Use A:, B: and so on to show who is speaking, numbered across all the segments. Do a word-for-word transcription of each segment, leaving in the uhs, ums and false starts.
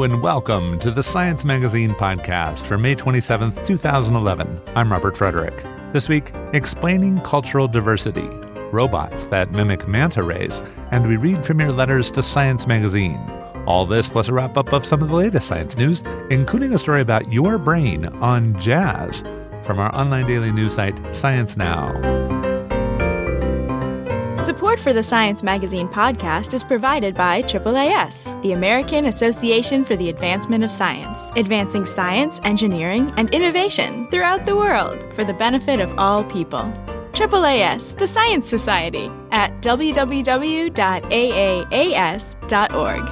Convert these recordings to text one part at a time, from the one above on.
A: Hello and welcome to the Science Magazine podcast for May twenty-seventh, twenty eleven. I'm Robert Frederick. This week, explaining cultural diversity, robots that mimic manta rays, and we read from your letters to Science Magazine. All this plus a wrap-up of some of the latest science news, including a story about your brain on jazz from our online daily news site, Science Now.
B: Support for the Science Magazine podcast is provided by triple A S, the American Association for the Advancement of Science, advancing science, engineering, and innovation throughout the world for the benefit of all people. triple A S, the Science Society, at w w w dot a a a s dot org.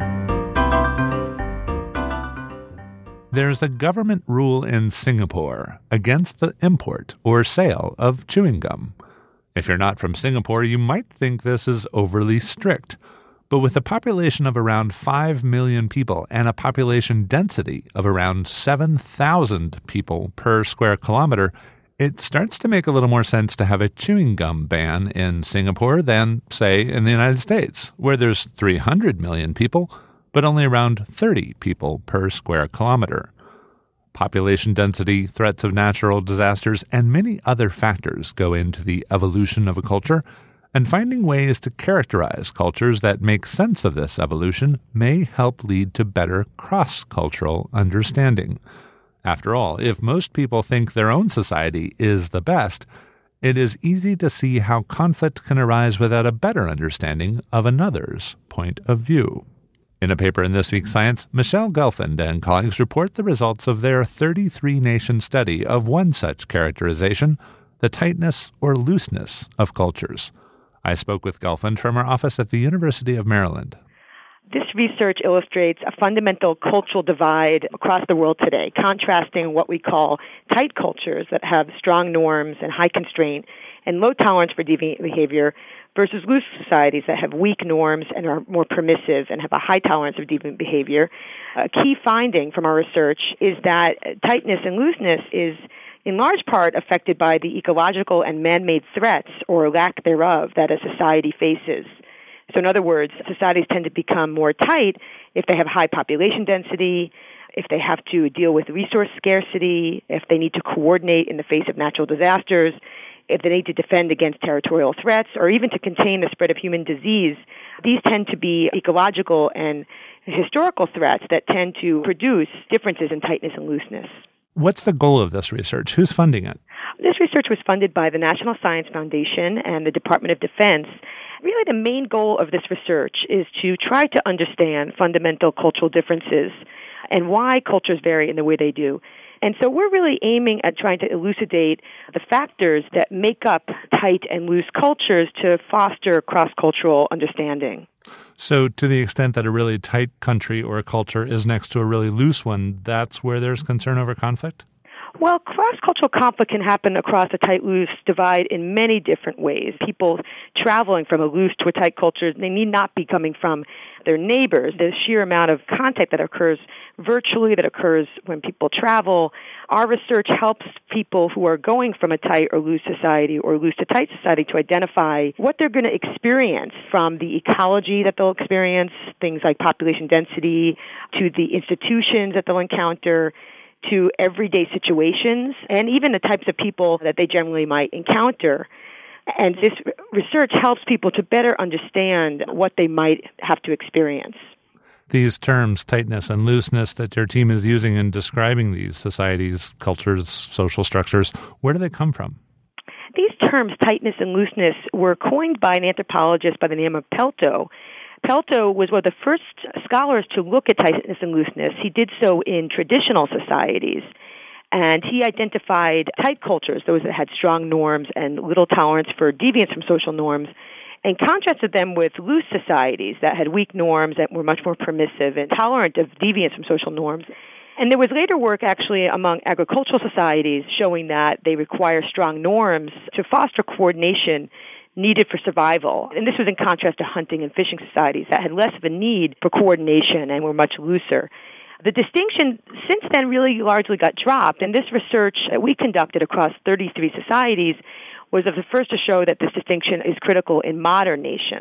A: There's a government rule in Singapore against the import or sale of chewing gum. If you're not from Singapore, you might think this is overly strict. But with a population of around five million people and a population density of around seven thousand people per square kilometer, it starts to make a little more sense to have a chewing gum ban in Singapore than, say, in the United States, where there's three hundred million people, but only around thirty people per square kilometer. Population density, threats of natural disasters, and many other factors go into the evolution of a culture, and finding ways to characterize cultures that make sense of this evolution may help lead to better cross-cultural understanding. After all, if most people think their own society is the best, it is easy to see how conflict can arise without a better understanding of another's point of view. In a paper in this week's Science, Michelle Gelfand and colleagues report the results of their thirty-three nation study of one such characterization, the tightness or looseness of cultures. I spoke with Gelfand from her office at the University of Maryland.
C: This research illustrates a fundamental cultural divide across the world today, contrasting what we call tight cultures that have strong norms and high constraint and low tolerance for deviant behavior versus loose societies that have weak norms and are more permissive and have a high tolerance of deviant behavior. A key finding from our research is that tightness and looseness is in large part affected by the ecological and man-made threats or lack thereof that a society faces. So in other words, societies tend to become more tight if they have high population density, if they have to deal with resource scarcity, if they need to coordinate in the face of natural disasters, if they need to defend against territorial threats, or even to contain the spread of human disease. These tend to be ecological and historical threats that tend to produce differences in tightness and looseness.
A: What's the goal of this research? Who's funding it?
C: This research was funded by the National Science Foundation and the Department of Defense. Really, the main goal of this research is to try to understand fundamental cultural differences and why cultures vary in the way they do. And so we're really aiming at trying to elucidate the factors that make up tight and loose cultures to foster cross-cultural understanding.
A: So to the extent that a really tight country or a culture is next to a really loose one, that's where there's concern over conflict?
C: Well, cross-cultural conflict can happen across a tight-loose divide in many different ways. People traveling from a loose to a tight culture, they need not be coming from their neighbors. The sheer amount of contact that occurs virtually, that occurs when people travel. Our research helps people who are going from a tight or loose society or loose to tight society to identify what they're going to experience, from the ecology that they'll experience, things like population density, to the institutions that they'll encounter, to everyday situations, and even the types of people that they generally might encounter. And this research helps people to better understand what they might have to experience.
A: These terms, tightness and looseness, that your team is using in describing these societies, cultures, social structures, where do they come from?
C: These terms, tightness and looseness, were coined by an anthropologist by the name of Pelto. Pelto was one of the first scholars to look at tightness and looseness. He did so in traditional societies, and he identified tight cultures, those that had strong norms and little tolerance for deviance from social norms, and contrasted them with loose societies that had weak norms and were much more permissive and tolerant of deviance from social norms. And there was later work actually among agricultural societies showing that they require strong norms to foster coordination needed for survival. And this was in contrast to hunting and fishing societies that had less of a need for coordination and were much looser. The distinction since then really largely got dropped, and this research that we conducted across thirty-three societies was of the first to show that this distinction is critical in modern nations.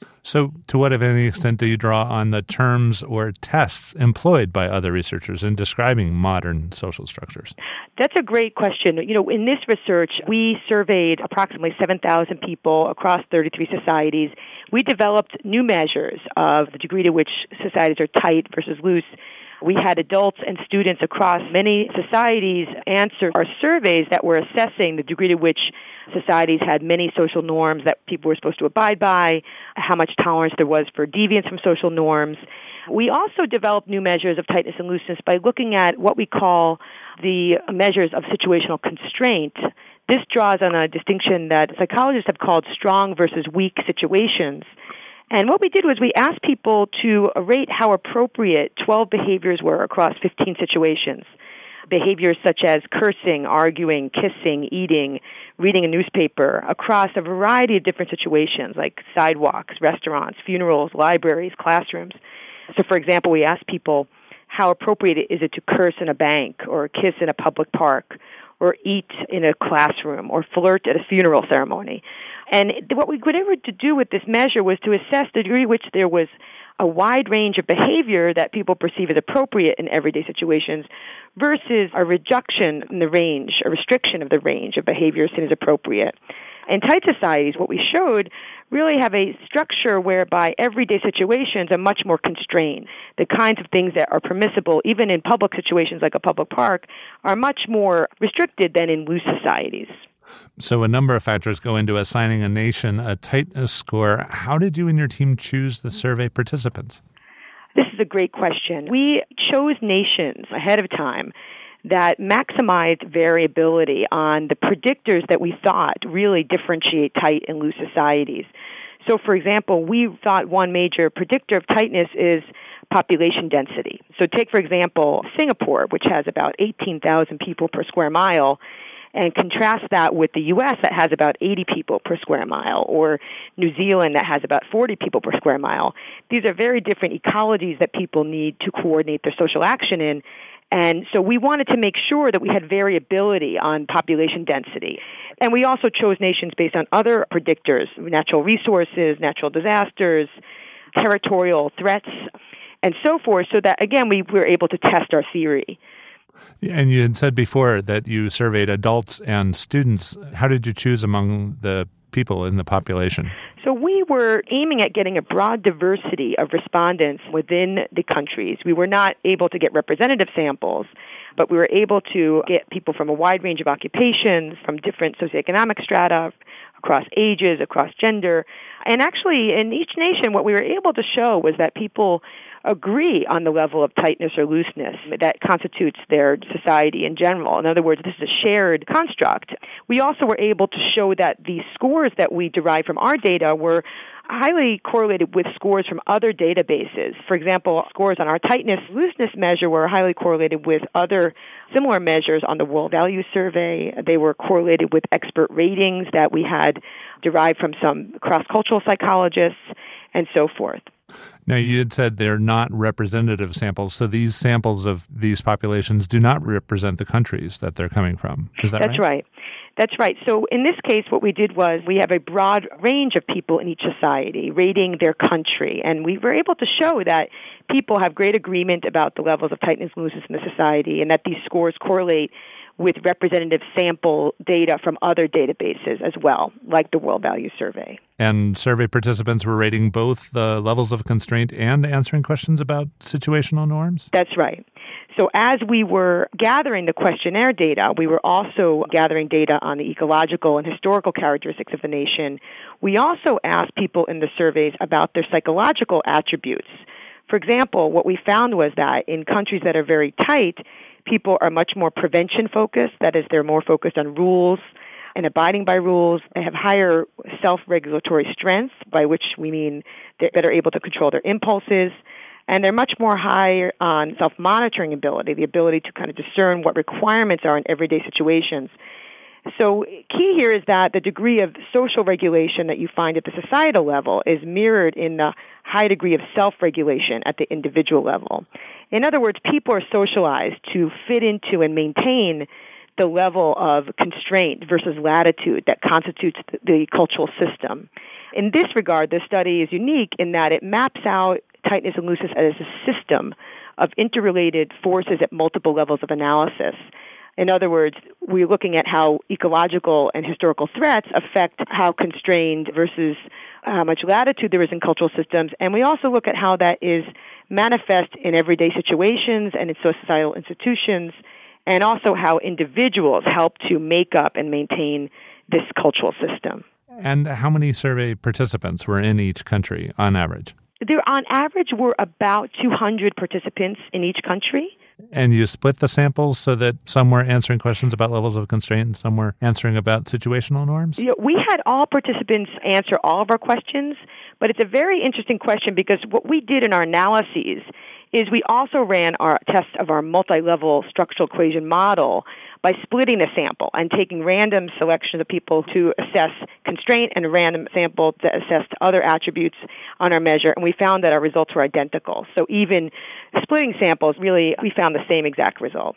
A: So to what, if any extent, do you draw on the terms or tests employed by other researchers in describing modern social structures?
C: That's a great question. You know, in this research, we surveyed approximately seven thousand people across thirty-three societies. We developed new measures of the degree to which societies are tight versus loose. We had adults and students across many societies answer our surveys that were assessing the degree to which societies had many social norms that people were supposed to abide by, how much tolerance there was for deviance from social norms. We also developed new measures of tightness and looseness by looking at what we call the measures of situational constraint. This draws on a distinction that psychologists have called strong versus weak situations. And what we did was we asked people to rate how appropriate twelve behaviors were across fifteen situations. Behaviors such as cursing, arguing, kissing, eating, reading a newspaper, across a variety of different situations like sidewalks, restaurants, funerals, libraries, classrooms. So, for example, we asked people, how appropriate is it to curse in a bank or kiss in a public park or eat in a classroom or flirt at a funeral ceremony? And what we were able to do with this measure was to assess the degree to which there was a wide range of behavior that people perceive as appropriate in everyday situations versus a reduction in the range, a restriction of the range of behavior seen as appropriate. In tight societies, what we showed really have a structure whereby everyday situations are much more constrained. The kinds of things that are permissible, even in public situations like a public park, are much more restricted than in loose societies.
A: So a number of factors go into assigning a nation a tightness score. How did you and your team choose the survey participants?
C: This is a great question. We chose nations ahead of time that maximized variability on the predictors that we thought really differentiate tight and loose societies. So, for example, we thought one major predictor of tightness is population density. So take, for example, Singapore, which has about eighteen thousand people per square mile, and contrast that with the U S that has about eighty people per square mile, or New Zealand that has about forty people per square mile. These are very different ecologies that people need to coordinate their social action in. And so we wanted to make sure that we had variability on population density. And we also chose nations based on other predictors, natural resources, natural disasters, territorial threats, and so forth, so that, again, we were able to test our theory.
A: And you had said before that you surveyed adults and students. How did you choose among the people in the population?
C: So we were aiming at getting a broad diversity of respondents within the countries. We were not able to get representative samples, but we were able to get people from a wide range of occupations, from different socioeconomic strata, across ages, across gender. And actually, in each nation, what we were able to show was that people agree on the level of tightness or looseness that constitutes their society in general. In other words, this is a shared construct. We also were able to show that the scores that we derived from our data were highly correlated with scores from other databases. For example, scores on our tightness-looseness measure were highly correlated with other similar measures on the World Values Survey. They were correlated with expert ratings that we had derived from some cross-cultural psychologists, and so forth.
A: Now, you had said they're not representative samples, so these samples of these populations do not represent the countries that they're coming from. Is that
C: That's
A: right?
C: right. That's right. So in this case, what we did was we have a broad range of people in each society rating their country, and we were able to show that people have great agreement about the levels of tightness and looseness in the society, and that these scores correlate with representative sample data from other databases as well, like the World Values Survey.
A: And survey participants were rating both the levels of constraint and answering questions about situational norms?
C: That's right. So as we were gathering the questionnaire data, we were also gathering data on the ecological and historical characteristics of the nation. We also asked people in the surveys about their psychological attributes. For example, what we found was that in countries that are very tight, people are much more prevention-focused. That is, they're more focused on rules and abiding by rules. They have higher self-regulatory strength, by which we mean they're better able to control their impulses. And they're much more high on self-monitoring ability, the ability to kind of discern what requirements are in everyday situations. So key here is that the degree of social regulation that you find at the societal level is mirrored in the high degree of self-regulation at the individual level. In other words, people are socialized to fit into and maintain the level of constraint versus latitude that constitutes the, the cultural system. In this regard, the study is unique in that it maps out tightness and looseness as a system of interrelated forces at multiple levels of analysis. In other words, we're looking at how ecological and historical threats affect how constrained versus how much latitude there is in cultural systems, and we also look at how that is manifest in everyday situations and in societal institutions, and also how individuals help to make up and maintain this cultural system.
A: And how many survey participants were in each country on average?
C: There, on average, were about two hundred participants in each country.
A: And you split the samples so that some were answering questions about levels of constraint and some were answering about situational norms?
C: You know, we had all participants answer all of our questions, but it's a very interesting question because what we did in our analyses is we also ran our test of our multi-level structural equation model by splitting the sample and taking random selections of people to assess constraint and a random sample to assess other attributes on our measure, and we found that our results were identical. So even splitting samples, really, we found the same exact results.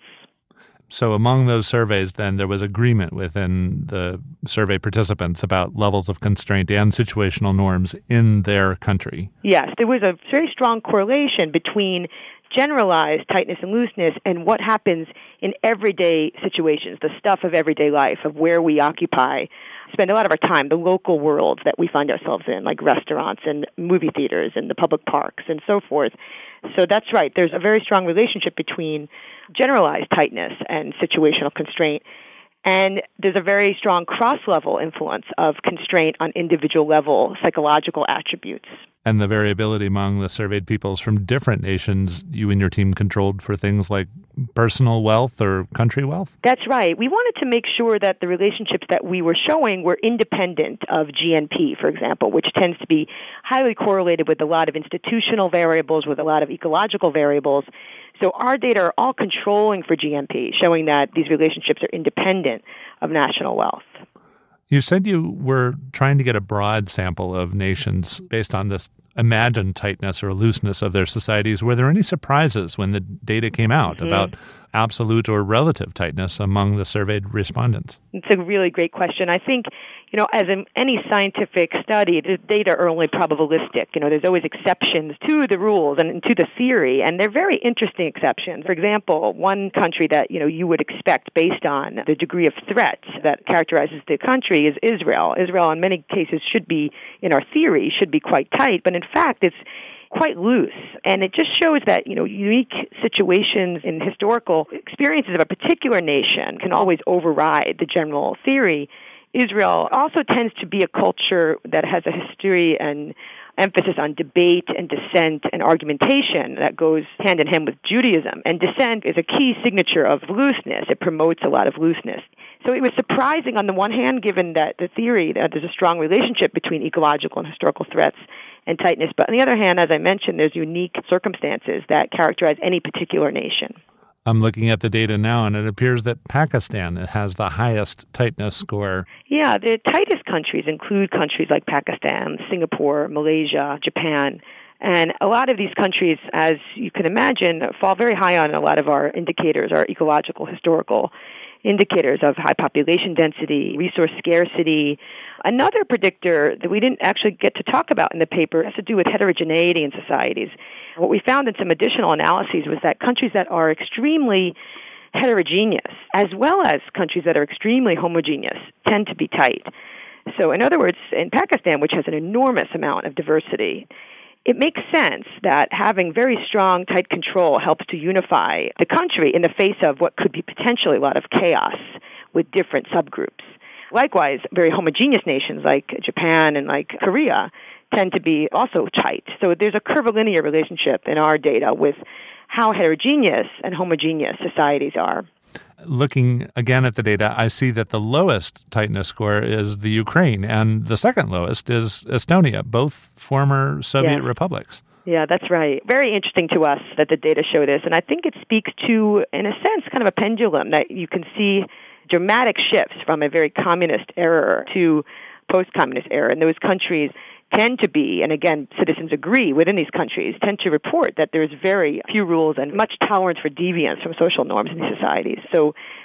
A: So among those surveys, then, there was agreement within the survey participants about levels of constraint and situational norms in their country.
C: Yes, there was a very strong correlation between generalized tightness and looseness and what happens in everyday situations, the stuff of everyday life, of where we occupy, spend a lot of our time, the local worlds that we find ourselves in, like restaurants and movie theaters and the public parks and so forth. So that's right. There's a very strong relationship between generalized tightness and situational constraint. And there's a very strong cross-level influence of constraint on individual level psychological attributes.
A: And the variability among the surveyed peoples from different nations, you and your team controlled for things like personal wealth or country wealth?
C: That's right. We wanted to make sure that the relationships that we were showing were independent of G N P, for example, which tends to be highly correlated with a lot of institutional variables, with a lot of ecological variables. So our data are all controlling for G N P, showing that these relationships are independent of national wealth.
A: You said you were trying to get a broad sample of nations based on this imagined tightness or looseness of their societies. Were there any surprises when the data came out mm-hmm. about absolute or relative tightness among the surveyed respondents?
C: It's a really great question. I think, you know, as in any scientific study, the data are only probabilistic. You know, there's always exceptions to the rules and to the theory, and they're very interesting exceptions. For example, one country that, you know, you would expect based on the degree of threat that characterizes the country is Israel. Israel, in many cases, should be, in our theory, should be quite tight, but in fact, it's quite loose. And it just shows that, you know, unique situations in historical experiences of a particular nation can always override the general theory. Israel also tends to be a culture that has a history and emphasis on debate and dissent and argumentation that goes hand in hand with Judaism. And dissent is a key signature of looseness. It promotes a lot of looseness. So it was surprising on the one hand, given that the theory that there's a strong relationship between ecological and historical threats and tightness. But on the other hand, as I mentioned, there's unique circumstances that characterize any particular nation.
A: I'm looking at the data now, and it appears that Pakistan has the highest tightness score.
C: Yeah, the tightest countries include countries like Pakistan, Singapore, Malaysia, Japan. And a lot of these countries, as you can imagine, fall very high on a lot of our indicators, our ecological, historical indicators of high population density, resource scarcity. Another predictor that we didn't actually get to talk about in the paper has to do with heterogeneity in societies. What we found in some additional analyses was that countries that are extremely heterogeneous, as well as countries that are extremely homogeneous, tend to be tight. So in other words, in Pakistan, which has an enormous amount of diversity, it makes sense that having very strong, tight control helps to unify the country in the face of what could be potentially a lot of chaos with different subgroups. Likewise, very homogeneous nations like Japan and like Korea tend to be also tight. So there's a curvilinear relationship in our data with how heterogeneous and homogeneous societies are.
A: Looking again at the data, I see that the lowest tightness score is the Ukraine, and the second lowest is Estonia, both former Soviet
C: yes.
A: republics.
C: Yeah, that's right. Very interesting to us that the data show this, and I think it speaks to, in a sense, kind of a pendulum, that you can see dramatic shifts from a very communist era to post-communist era, and those countries tend to be, and again, citizens agree within these countries, tend to report that there's very few rules and much tolerance for deviance from social norms in these societies. So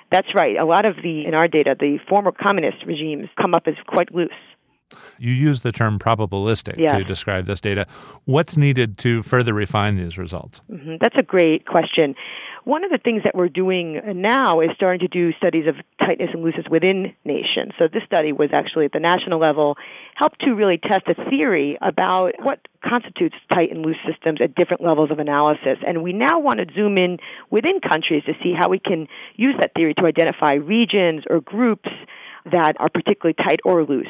C: That's right. A lot of the, in our data, the former communist regimes come up as quite loose.
A: You use the term probabilistic
C: yes.
A: to describe this data. What's needed to further refine these results?
C: Mm-hmm. That's a great question. One of the things that we're doing now is starting to do studies of tightness and looseness within nations. So this study was actually at the national level, helped to really test a theory about what constitutes tight and loose systems at different levels of analysis. And we now want to zoom in within countries to see how we can use that theory to identify regions or groups that are particularly tight or loose.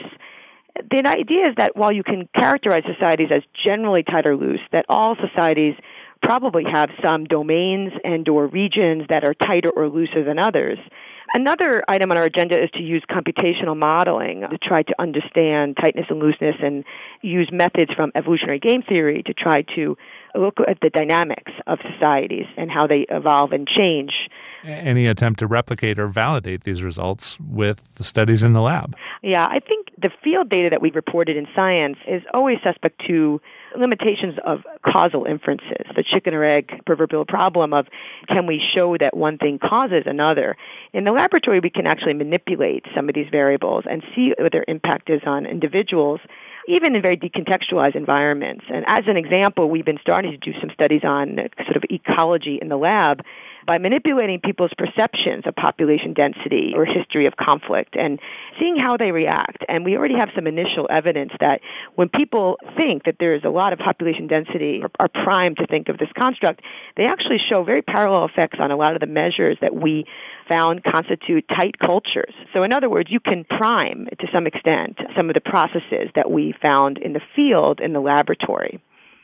C: The idea is that while you can characterize societies as generally tight or loose, that all societies probably have some domains and or regions that are tighter or looser than others. Another item on our agenda is to use computational modeling to try to understand tightness and looseness and use methods from evolutionary game theory to try to look at the dynamics of societies and how they evolve and change.
A: Any attempt to replicate or validate these results with the studies in the lab?
C: Yeah, I think the field data that we've reported in Science is always suspect to limitations of causal inferences, the chicken or egg proverbial problem of can we show that one thing causes another. In the laboratory, we can actually manipulate some of these variables and see what their impact is on individuals, even in very decontextualized environments. And as an example, we've been starting to do some studies on sort of ecology in the lab by manipulating people's perceptions of population density or history of conflict and seeing how they react. And we already have some initial evidence that when people think that there is a lot of population density or are primed to think of this construct, they actually show very parallel effects on a lot of the measures that we found constitute tight cultures. So in other words, you can prime, to some extent, some of the processes that we found in the field in the laboratory.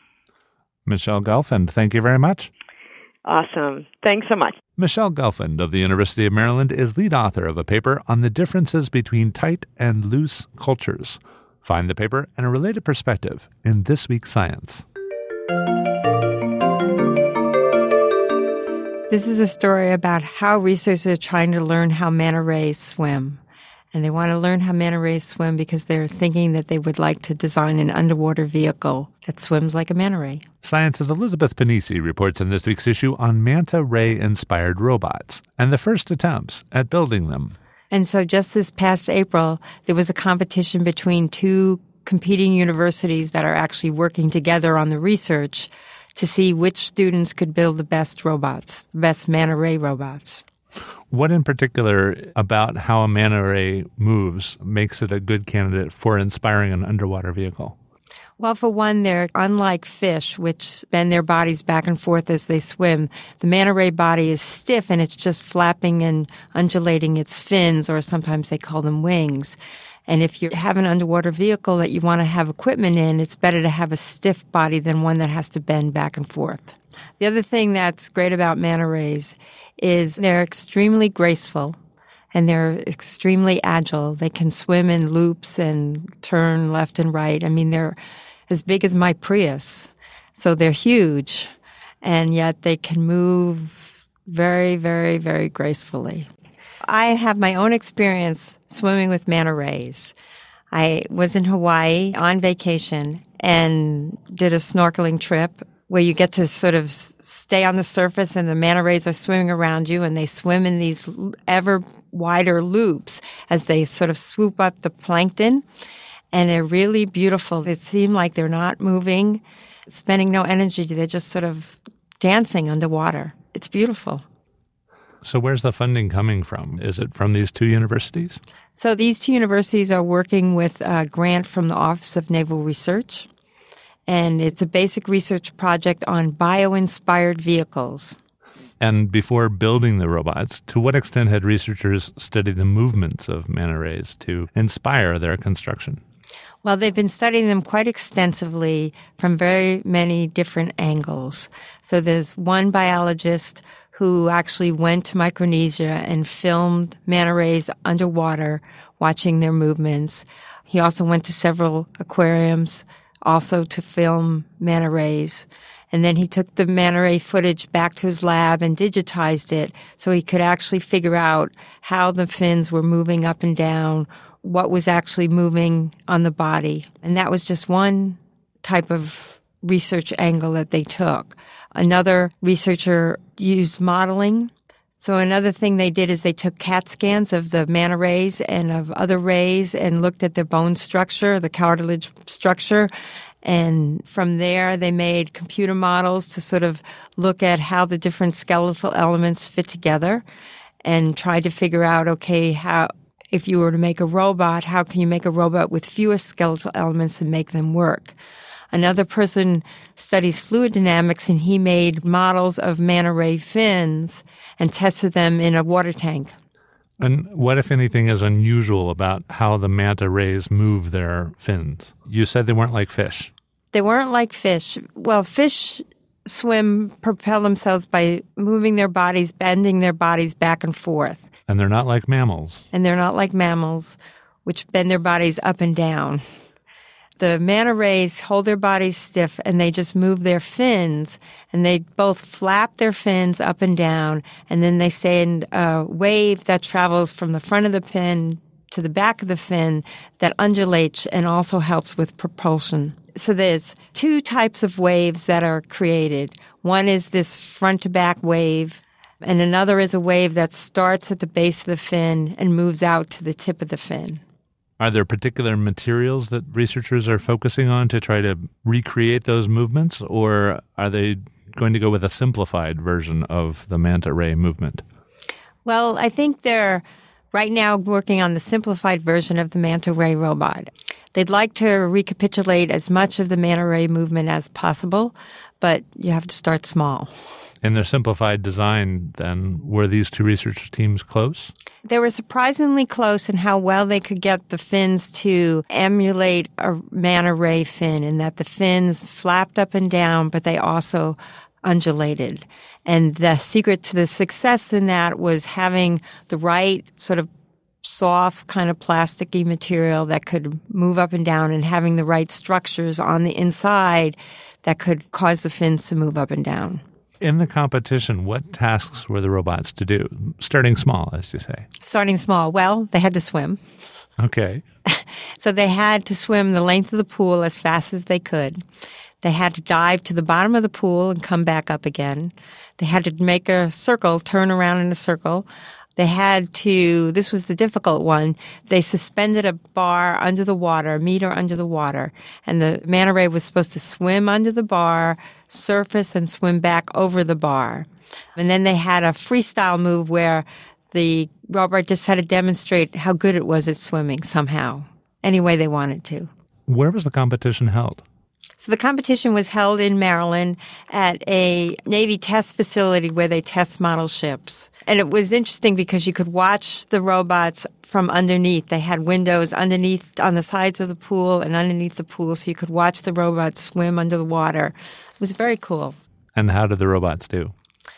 A: Michelle Gelfand, thank you very much.
C: Awesome. Thanks so much.
A: Michelle Gelfand of the University of Maryland is lead author of a paper on the differences between tight and loose cultures. Find the paper and a related perspective in this week's Science.
D: This is a story about how researchers are trying to learn how manta rays swim. And they want to learn how manta rays swim because they're thinking that they would like to design an underwater vehicle that swims like a manta ray.
A: Science's Elizabeth Pennisi reports in this week's issue on manta ray-inspired robots and the first attempts at building them.
D: And so just this past April, there was a competition between two competing universities that are actually working together on the research to see which students could build the best robots, the best manta ray robots.
A: What in particular about how a manta ray moves makes it a good candidate for inspiring an underwater vehicle?
D: Well, for one, they're unlike fish, which bend their bodies back and forth as they swim. The manta ray body is stiff, and it's just flapping and undulating its fins, or sometimes they call them wings. And if you have an underwater vehicle that you want to have equipment in, it's better to have a stiff body than one that has to bend back and forth. The other thing that's great about manta rays is they're extremely graceful and they're extremely agile. They can swim in loops and turn left and right. I mean, they're as big as my Prius, so they're huge, and yet they can move very, very, very gracefully. I have my own experience swimming with manta rays. I was in Hawaii on vacation and did a snorkeling trip where you get to sort of stay on the surface and the manta rays are swimming around you, and they swim in these ever wider loops as they sort of swoop up the plankton. And they're really beautiful. It seems like they're not moving, spending no energy. They're just sort of dancing underwater. It's beautiful.
A: So where's the funding coming from? Is it from these two universities?
D: So these two universities are working with a grant from the Office of Naval Research. And it's a basic research project on bio-inspired vehicles.
A: And before building the robots, to what extent had researchers studied the movements of manta rays to inspire their construction?
D: Well, they've been studying them quite extensively from very many different angles. So there's one biologist who actually went to Micronesia and filmed manta rays underwater, watching their movements. He also went to several aquariums also to film manta rays. And then he took the manta ray footage back to his lab and digitized it so he could actually figure out how the fins were moving up and down, what was actually moving on the body. And that was just one type of research angle that they took. Another researcher used modeling. So another thing they did is they took CAT scans of the manta rays and of other rays and looked at their bone structure, the cartilage structure. And from there, they made computer models to sort of look at how the different skeletal elements fit together and tried to figure out, okay, how, if you were to make a robot, how can you make a robot with fewer skeletal elements and make them work? Another person studies fluid dynamics, and he made models of manta ray fins and tested them in a water tank.
A: And what, if anything, is unusual about how the manta rays move their fins? You said they weren't like fish.
D: They weren't like fish. Well, fish swim, propel themselves by moving their bodies, bending their bodies back and forth.
A: And they're not like mammals.
D: And they're not like mammals, which bend their bodies up and down. The manta rays hold their bodies stiff, and they just move their fins, and they both flap their fins up and down, and then they send a wave that travels from the front of the fin to the back of the fin that undulates and also helps with propulsion. So there's two types of waves that are created. One is this front-to-back wave, and another is a wave that starts at the base of the fin and moves out to the tip of the fin.
A: Are there particular materials that researchers are focusing on to try to recreate those movements, or are they going to go with a simplified version of the manta ray movement?
D: Well, I think they're right now working on the simplified version of the manta ray robot. They'd like to recapitulate as much of the manta ray movement as possible, but you have to start small.
A: In their simplified design, then, were these two research teams close?
D: They were surprisingly close in how well they could get the fins to emulate a manta ray fin, in that the fins flapped up and down, but they also undulated. And the secret to the success in that was having the right sort of soft kind of plasticky material that could move up and down, and having the right structures on the inside that could cause the fins to move up and down.
A: In the competition, what tasks were the robots to do? Starting small, as you say.
D: Starting small. Well, they had to swim.
A: Okay.
D: So they had to swim the length of the pool as fast as they could. They had to dive to the bottom of the pool and come back up again. They had to make a circle, turn around in a circle. They had to, this was the difficult one, they suspended a bar under the water, a meter under the water, and the manta ray was supposed to swim under the bar, surface, and swim back over the bar. And then they had a freestyle move where the robot just had to demonstrate how good it was at swimming somehow, any way they wanted to.
A: Where was the competition held?
D: So the competition was held in Maryland at a Navy test facility where they test model ships. And it was interesting because you could watch the robots from underneath. They had windows underneath on the sides of the pool and underneath the pool, so you could watch the robots swim under the water. It was very cool.
A: And how did the robots do?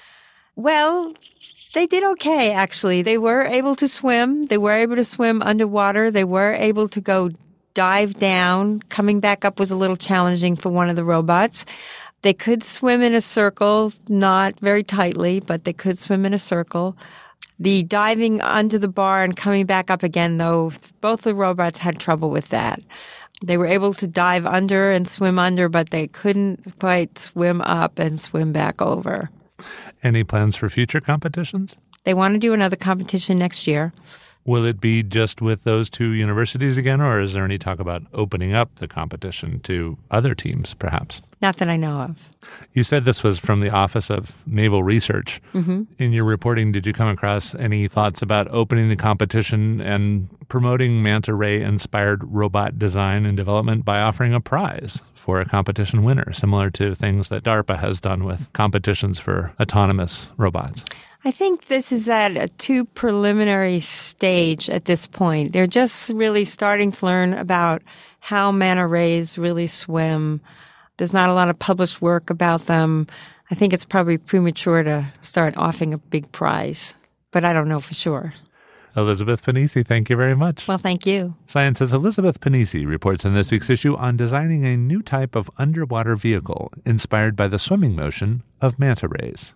D: Well, they did okay, actually. They were able to swim. They were able to swim underwater. They were able to go dive down. Coming back up was a little challenging for one of the robots. They could swim in a circle, not very tightly, but they could swim in a circle. The diving under the bar and coming back up again, though, both the robots had trouble with that. They were able to dive under and swim under, but they couldn't quite swim up and swim back over.
A: Any plans for future competitions?
D: They want to do another competition next year.
A: Will it be just with those two universities again, or is there any talk about opening up the competition to other teams, perhaps?
D: Not that I know of.
A: You said this was from the Office of Naval Research.
D: Mm-hmm.
A: In your reporting, did you come across any thoughts about opening the competition and promoting manta ray-inspired robot design and development by offering a prize for a competition winner, similar to things that DARPA has done with competitions for autonomous robots?
D: I think this is at a too preliminary stage at this point. They're just really starting to learn about how manta rays really swim. There's not a lot of published work about them. I think it's probably premature to start offering a big prize, but I don't know for sure.
A: Elizabeth Pennisi, thank you very much.
D: Well, thank you.
A: Science's Elizabeth Pennisi reports in this week's issue on designing a new type of underwater vehicle inspired by the swimming motion of manta rays.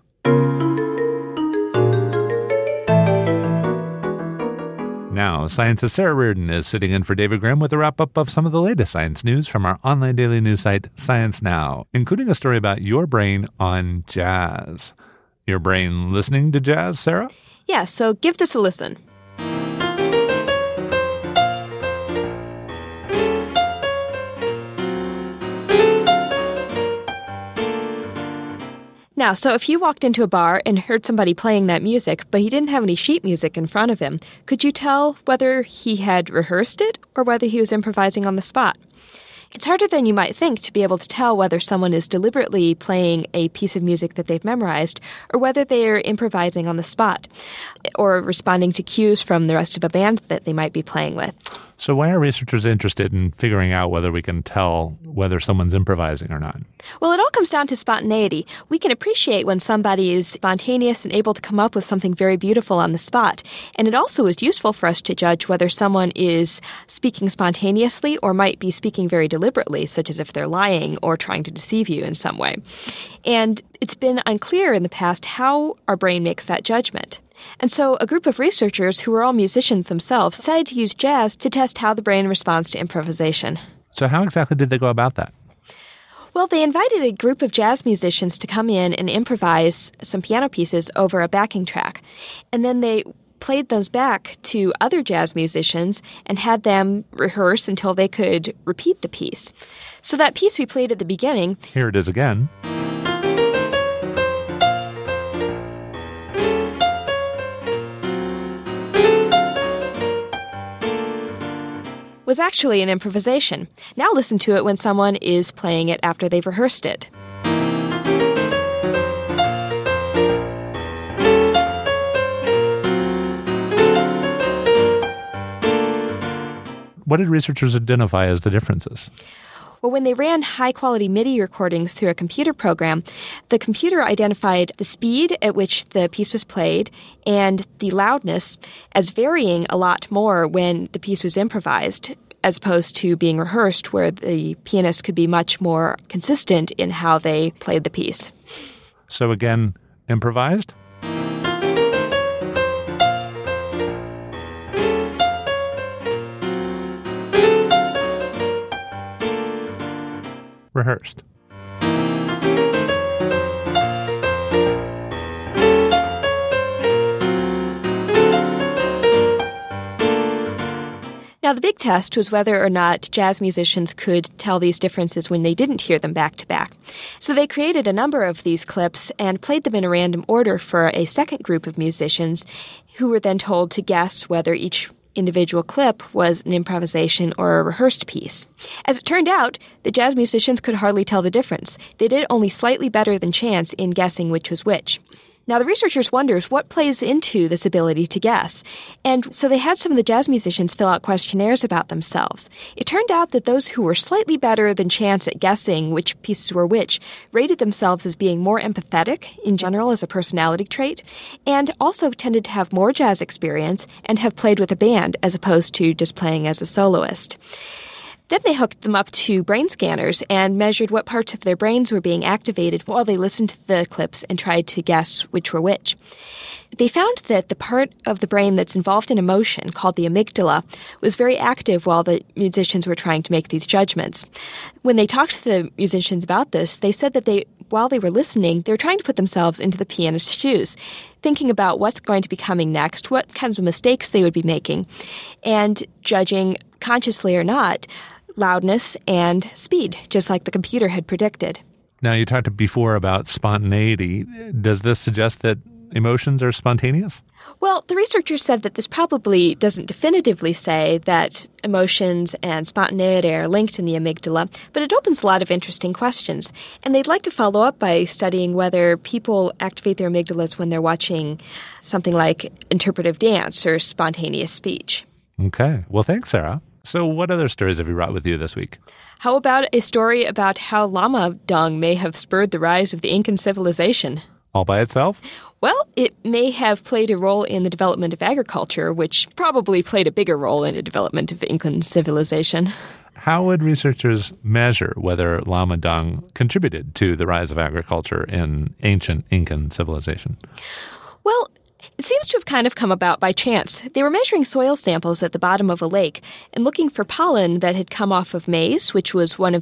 A: Now, Science's Sarah Reardon is sitting in for David Graham with a wrap-up of some of the latest science news from our online daily news site, Science Now, including a story about your brain on jazz. Your brain listening to jazz, Sarah?
B: Yeah, so give this a listen. Now, so if you walked into a bar and heard somebody playing that music, but he didn't have any sheet music in front of him, could you tell whether he had rehearsed it or whether he was improvising on the spot? It's harder than you might think to be able to tell whether someone is deliberately playing a piece of music that they've memorized or whether they are improvising on the spot or responding to cues from the rest of a band that they might be playing with.
A: So why are researchers interested in figuring out whether we can tell whether someone's improvising or not?
B: Well, it all comes down to spontaneity. We can appreciate when somebody is spontaneous and able to come up with something very beautiful on the spot. And it also is useful for us to judge whether someone is speaking spontaneously or might be speaking very deliberately, such as if they're lying or trying to deceive you in some way. And it's been unclear in the past how our brain makes that judgment. And so a group of researchers who are all musicians themselves decided to use jazz to test how the brain responds to improvisation.
A: So how exactly did they go about that?
B: Well, they invited a group of jazz musicians to come in and improvise some piano pieces over a backing track. And then they played those back to other jazz musicians and had them rehearse until they could repeat the piece. So that piece we played at the beginning...
A: Here it is again.
B: was actually an improvisation. Now listen to it when someone is playing it after they've rehearsed it.
A: What did researchers identify as the differences?
B: Well, when they ran high-quality MIDI recordings through a computer program, the computer identified the speed at which the piece was played and the loudness as varying a lot more when the piece was improvised, as opposed to being rehearsed, where the pianist could be much more consistent in how they played the piece.
A: So again, improvised? Rehearsed.
B: Now, the big test was whether or not jazz musicians could tell these differences when they didn't hear them back to back. So they created a number of these clips and played them in a random order for a second group of musicians who were then told to guess whether each individual clip was an improvisation or a rehearsed piece. As it turned out, the jazz musicians could hardly tell the difference. They did only slightly better than chance in guessing which was which. Now, the researchers wonders what plays into this ability to guess. And so they had some of the jazz musicians fill out questionnaires about themselves. It turned out that those who were slightly better than chance at guessing which pieces were which rated themselves as being more empathetic in general as a personality trait, and also tended to have more jazz experience and have played with a band as opposed to just playing as a soloist. Then they hooked them up to brain scanners and measured what parts of their brains were being activated while they listened to the clips and tried to guess which were which. They found that the part of the brain that's involved in emotion, called the amygdala, was very active while the musicians were trying to make these judgments. When they talked to the musicians about this, they said that they, while they were listening, they were trying to put themselves into the pianist's shoes, thinking about what's going to be coming next, what kinds of mistakes they would be making, and judging, consciously or not, loudness and speed, just like the computer had predicted.
A: Now, you talked before about spontaneity. Does this suggest that emotions are spontaneous?
B: Well, the researchers said that this probably doesn't definitively say that emotions and spontaneity are linked in the amygdala, but it opens a lot of interesting questions. And they'd like to follow up by studying whether people activate their amygdalas when they're watching something like interpretive dance or spontaneous speech.
A: Okay. Well, thanks, Sarah. So what other stories have you brought with you this week?
B: How about a story about how llama dung may have spurred the rise of the Incan civilization?
A: All by itself?
B: Well, it may have played a role in the development of agriculture, which probably played a bigger role in the development of Incan civilization.
A: How would researchers measure whether llama dung contributed to the rise of agriculture in ancient Incan civilization?
B: Well, it seems to have kind of come about by chance. They were measuring soil samples at the bottom of a lake and looking for pollen that had come off of maize, which was one of the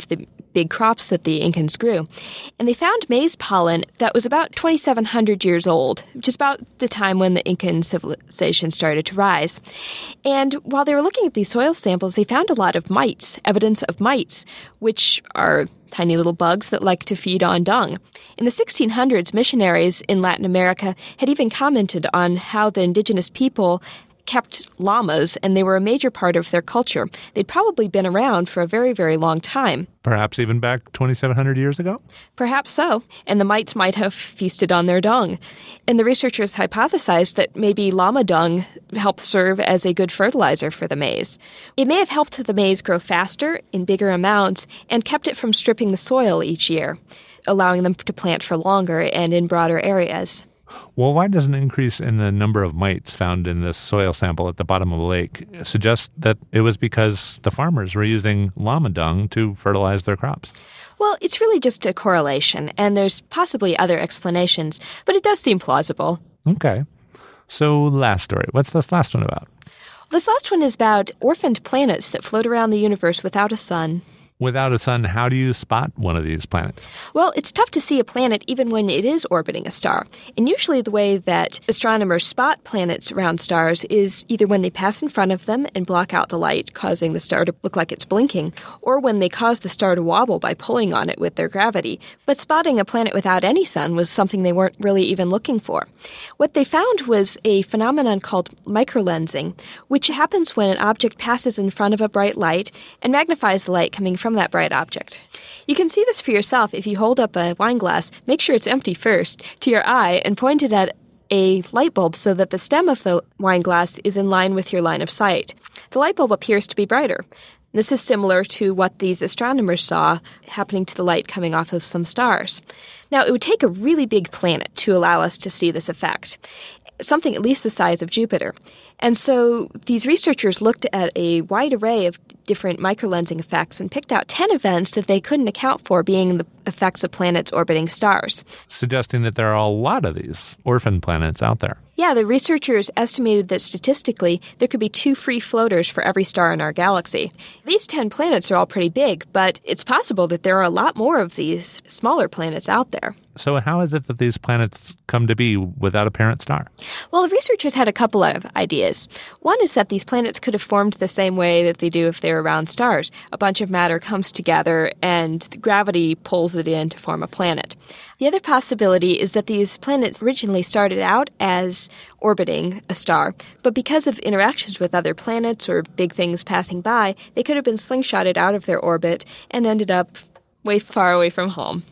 E: big crops that the Incans grew. And they found maize pollen that was about twenty-seven hundred years old, just about the time when the Incan civilization started to rise. And while they were looking at these soil samples, they found a lot of mites, evidence of mites, which are tiny little bugs that like to feed on dung. In the sixteen hundreds, missionaries in Latin America had even commented on how the indigenous people kept llamas, and they were a major part of their culture. They'd probably been around for a very, very long time.
A: Perhaps even back twenty-seven hundred years ago?
E: Perhaps so, and the mites might have feasted on their dung. And the researchers hypothesized that maybe llama dung helped serve as a good fertilizer for the maize. It may have helped the maize grow faster, in bigger amounts, and kept it from stripping the soil each year, allowing them to plant for longer and in broader areas.
A: Well, why does an increase in the number of mites found in this soil sample at the bottom of the lake suggest that it was because the farmers were using llama dung to fertilize their crops?
E: Well, it's really just a correlation, and there's possibly other explanations, but it does seem plausible.
A: Okay. So, last story. What's this last one about?
E: This last one is about orphaned planets that float around the universe without a sun.
A: Without a sun, how do you spot one of these planets?
E: Well, it's tough to see a planet even when it is orbiting a star. And usually the way that astronomers spot planets around stars is either when they pass in front of them and block out the light, causing the star to look like it's blinking, or when they cause the star to wobble by pulling on it with their gravity. But spotting a planet without any sun was something they weren't really even looking for. What they found was a phenomenon called microlensing, which happens when an object passes in front of a bright light and magnifies the light coming from that bright object. You can see this for yourself if you hold up a wine glass, make sure it's empty first, to your eye and point it at a light bulb so that the stem of the wine glass is in line with your line of sight. The light bulb appears to be brighter. This is similar to what these astronomers saw happening to the light coming off of some stars. Now, it would take a really big planet to allow us to see this effect, something at least the size of Jupiter. And so these researchers looked at a wide array of different microlensing effects and picked out ten events that they couldn't account for being the effects of planets orbiting stars.
A: Suggesting that there are a lot of these orphan planets out there.
E: Yeah, the researchers estimated that statistically there could be two free floaters for every star in our galaxy. These ten planets are all pretty big, but it's possible that there are a lot more of these smaller planets out there.
A: So how is it that these planets come to be without a parent star?
E: Well, the researchers had a couple of ideas. One is that these planets could have formed the same way that they do if they're around stars. A bunch of matter comes together and gravity pulls it in to form a planet. The other possibility is that these planets originally started out as orbiting a star, but because of interactions with other planets or big things passing by, they could have been slingshotted out of their orbit and ended up way far away from home.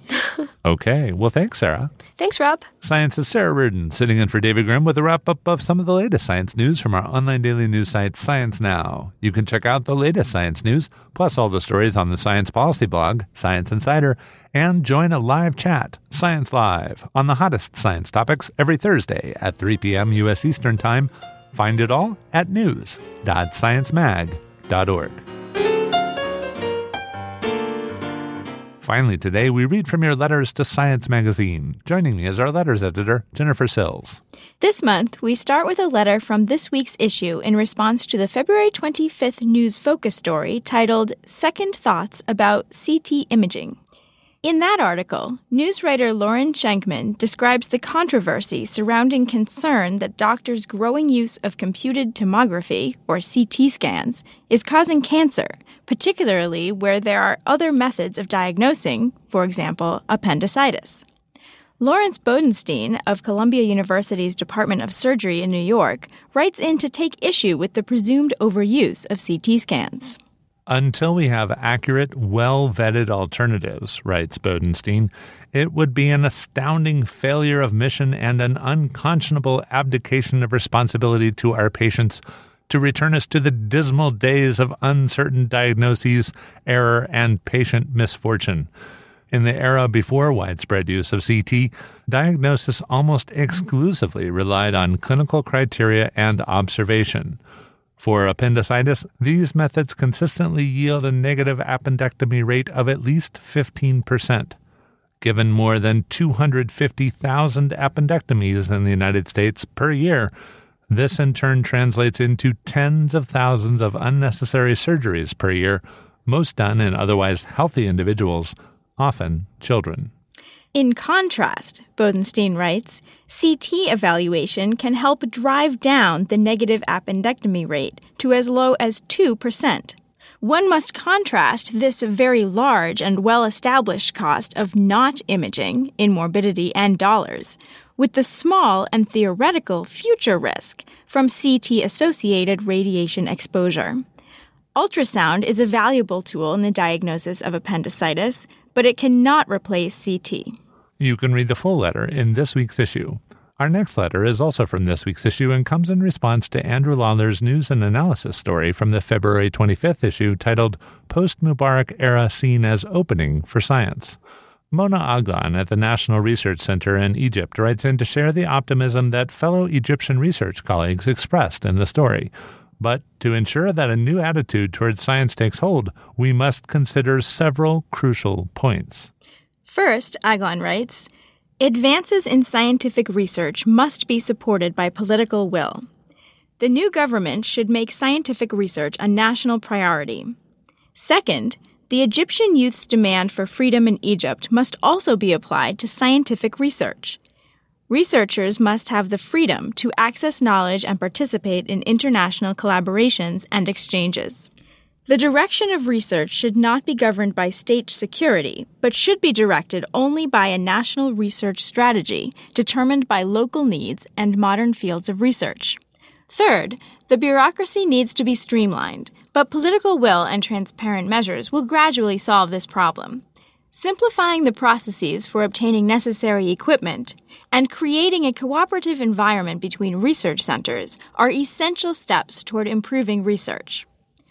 A: Okay. Well, thanks, Sarah.
E: Thanks, Rob.
A: Science's Sarah Reardon, sitting in for David Grimm with a wrap-up of some of the latest science news from our online daily news site, Science Now. You can check out the latest science news, plus all the stories on the science policy blog, Science Insider, and join a live chat, Science Live, on the hottest science topics every Thursday at three p.m. U S Eastern Time. Find it all at news dot science mag dot org. Finally, today, we read from your letters to Science Magazine. Joining me is our letters editor, Jennifer Sills.
B: This month, we start with a letter from this week's issue in response to the February twenty-fifth News Focus story titled Second Thoughts About C T Imaging. In that article, news writer Lauren Schenkman describes the controversy surrounding concern that doctors' growing use of computed tomography, or C T scans, is causing cancer, particularly where there are other methods of diagnosing, for example, appendicitis. Lawrence Bodenstein of Columbia University's Department of Surgery in New York writes in to take issue with the presumed overuse of C T scans.
A: Until we have accurate, well-vetted alternatives, writes Bodenstein, it would be an astounding failure of mission and an unconscionable abdication of responsibility to our patients to return us to the dismal days of uncertain diagnoses, error, and patient misfortune. In the era before widespread use of C T, diagnosis almost exclusively relied on clinical criteria and observation. For appendicitis, these methods consistently yield a negative appendectomy rate of at least fifteen percent. Given more than two hundred fifty thousand appendectomies in the United States per year, this in turn translates into tens of thousands of unnecessary surgeries per year, most done in otherwise healthy individuals, often children.
B: In contrast, Bodenstein writes, C T evaluation can help drive down the negative appendectomy rate to as low as two percent. One must contrast this very large and well-established cost of not imaging in morbidity and dollars with the small and theoretical future risk from C T-associated radiation exposure. Ultrasound is a valuable tool in the diagnosis of appendicitis, but it cannot replace C T.
A: You can read the full letter in this week's issue. Our next letter is also from this week's issue and comes in response to Andrew Lawler's news and analysis story from the February twenty-fifth issue titled Post-Mubarak Era Seen as Opening for Science. Mona Aglan at the National Research Center in Egypt writes in to share the optimism that fellow Egyptian research colleagues expressed in the story. But to ensure that a new attitude towards science takes hold, we must consider several crucial points.
B: First, Aglan writes, advances in scientific research must be supported by political will. The new government should make scientific research a national priority. Second, the Egyptian youth's demand for freedom in Egypt must also be applied to scientific research. Researchers must have the freedom to access knowledge and participate in international collaborations and exchanges. The direction of research should not be governed by state security, but should be directed only by a national research strategy determined by local needs and modern fields of research. Third, the bureaucracy needs to be streamlined, but political will and transparent measures will gradually solve this problem. Simplifying the processes for obtaining necessary equipment and creating a cooperative environment between research centers are essential steps toward improving research.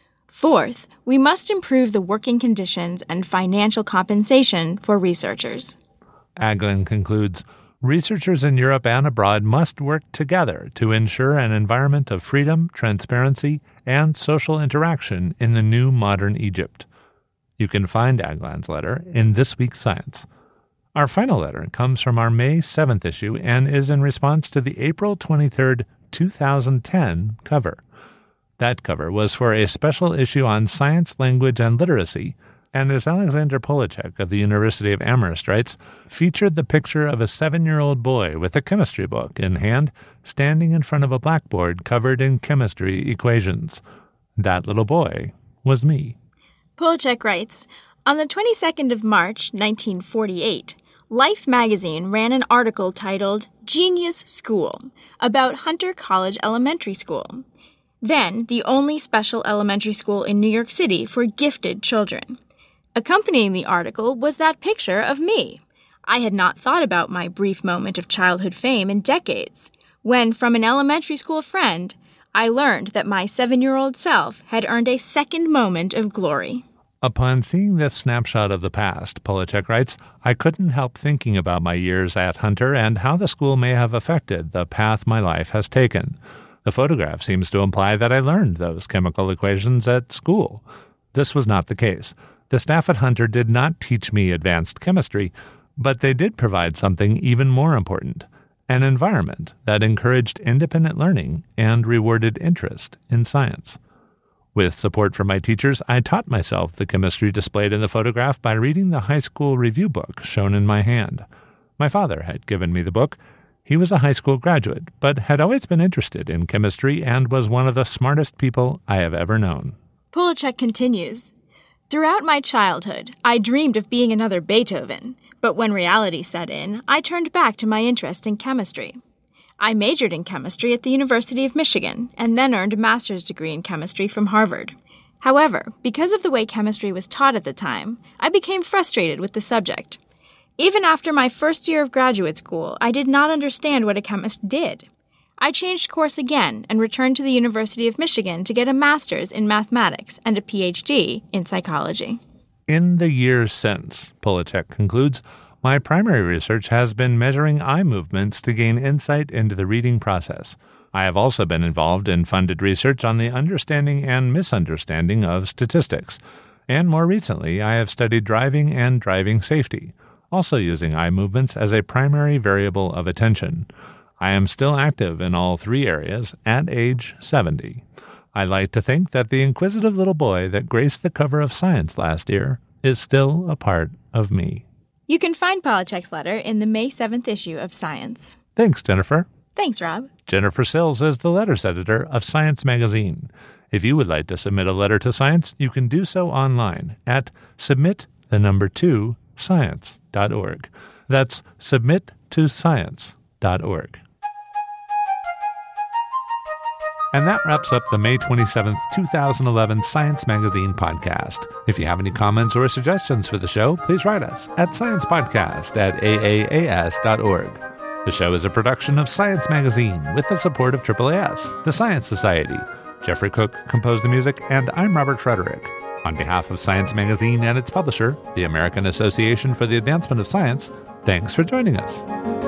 B: Fourth, we must improve the working conditions and financial compensation for researchers.
A: Aglan concludes, researchers in Europe and abroad must work together to ensure an environment of freedom, transparency, and social interaction in the new modern Egypt. You can find Aglan's letter in this week's Science. Our final letter comes from our May seventh issue and is in response to the April twenty-third, two thousand ten cover. That cover was for a special issue on science, language, and literacy, and as Alexander Polacek of the University of Amherst writes, featured the picture of a seven-year-old boy with a chemistry book in hand, standing in front of a blackboard covered in chemistry equations. That little boy was me.
B: Polacek writes, on the twenty-second of March, nineteen forty-eight, Life magazine ran an article titled Genius School about Hunter College Elementary School, then the only special elementary school in New York City for gifted children. Accompanying the article was that picture of me. I had not thought about my brief moment of childhood fame in decades, when from an elementary school friend, I learned that my seven-year-old self had earned a second moment of glory.
A: Upon seeing this snapshot of the past, Polacek writes, I couldn't help thinking about my years at Hunter and how the school may have affected the path my life has taken. The photograph seems to imply that I learned those chemical equations at school. This was not the case. The staff at Hunter did not teach me advanced chemistry, but they did provide something even more important, an environment that encouraged independent learning and rewarded interest in science. With support from my teachers, I taught myself the chemistry displayed in the photograph by reading the high school review book shown in my hand. My father had given me the book. He was a high school graduate, but had always been interested in chemistry and was one of the smartest people I have ever known.
B: Polacek continues, throughout my childhood, I dreamed of being another Beethoven, but when reality set in, I turned back to my interest in chemistry. I majored in chemistry at the University of Michigan and then earned a master's degree in chemistry from Harvard. However, because of the way chemistry was taught at the time, I became frustrated with the subject. Even after my first year of graduate school, I did not understand what a chemist did. I changed course again and returned to the University of Michigan to get a master's in mathematics and a P H D in psychology.
A: In the years since, Polacek concludes, my primary research has been measuring eye movements to gain insight into the reading process. I have also been involved in funded research on the understanding and misunderstanding of statistics. And more recently, I have studied driving and driving safety, also using eye movements as a primary variable of attention. I am still active in all three areas at age seventy. I like to think that the inquisitive little boy that graced the cover of Science last year is still a part of me.
B: You can find Polachek's letter in the May seventh issue of Science.
A: Thanks, Jennifer.
B: Thanks, Rob.
A: Jennifer Sills is the letters editor of Science Magazine. If you would like to submit a letter to Science, you can do so online at submit the number two science dot org. That's submit to science dot org. And that wraps up the May twenty-seventh, twenty eleven Science Magazine podcast. If you have any comments or suggestions for the show, please write us at sciencepodcast at a a a s dot org. The show is a production of Science Magazine with the support of triple A S, the Science Society. Jeffrey Cook composed the music, and I'm Robert Frederick. On behalf of Science Magazine and its publisher, the American Association for the Advancement of Science, thanks for joining us.